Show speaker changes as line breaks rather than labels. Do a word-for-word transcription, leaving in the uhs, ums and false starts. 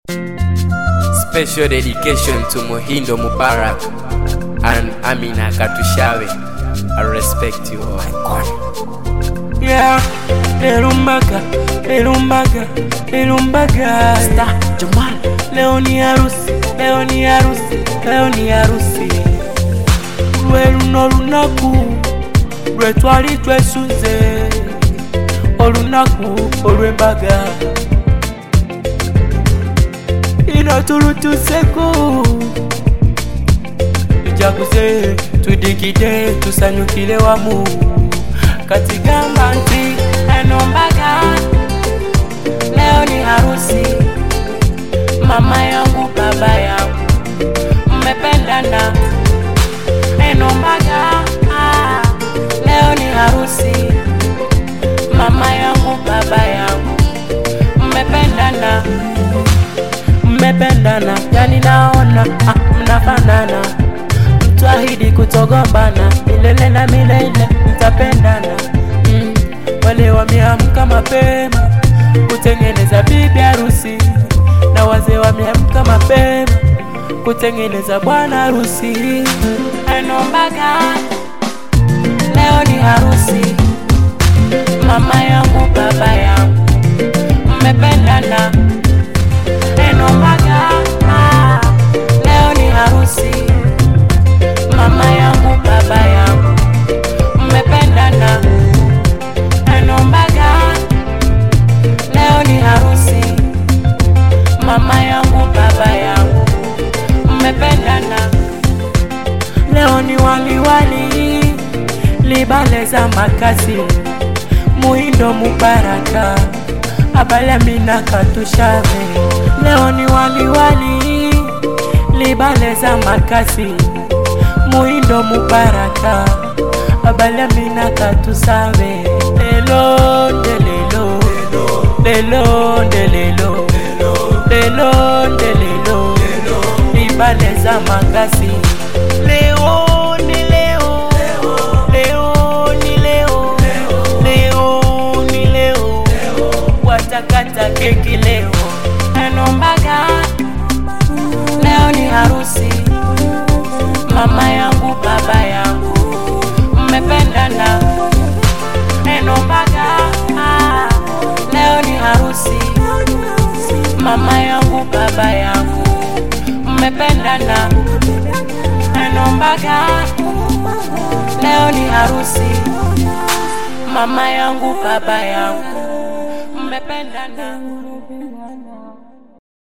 Special dedication to Muhindo Mubarak and Amina Katushawe. I respect you all.
Yeah, Elumbaga, Elumbaga, Elumbaga.
Star Jamal.
Leo ni harusi, leo ni harusi, leo ni harusi. Lweluno lunaku, lwetwali twesunze. Olunaku, olwembaga. Ino tulutuseko. Ijakuze, tudikide, tusanyukile wamu. Katigamba nti Elumbaga, leo ni harusi. Mama yangu, baba yangu, mmependana. Elumbaga, ah, leo ni harusi. Mama yangu, baba yangu, mmependana. Mmependana, yani naona ah, mnafanana. Mtuahidi kutogombana, milele na milele mtapendana. mm. Wale wameamka mapema kutengeneza bibi harusi, na wazee wameamka mapema kutengeneza bwana harusi. Elumbaga, leo ni harusi. Mama yangu, baba yangu, mmependana. Elumbaga, ah, leo ni harusi. Mama yangu, baba yangu, mmependana. Elumbaga, leo ni harusi. Mama yangu, baba yangu, mmependana. Leo ni wali wali, libaleza makasi. Muhindo Mubaraka, abale Amina Katushawe. Leo ni wali wali, libaleza makasi. Muhindo Mubaraka, abale Amina Katushawe. Lelo ndelelo, lelo ndelelo, lelo ndelelo, libaleza makasi. Leo ni leo, leo ni leo, leo ni leo, watakata keki leo. Elumbaga, leo ni harusi. Mama yangu, baba yangu, mmependana. Elumbaga, ah, leo ni harusi. Mama yangu, baba yangu, mmependana. Elumbaga, leo ni harusi. Mama yangu, baba yangu, mmependana.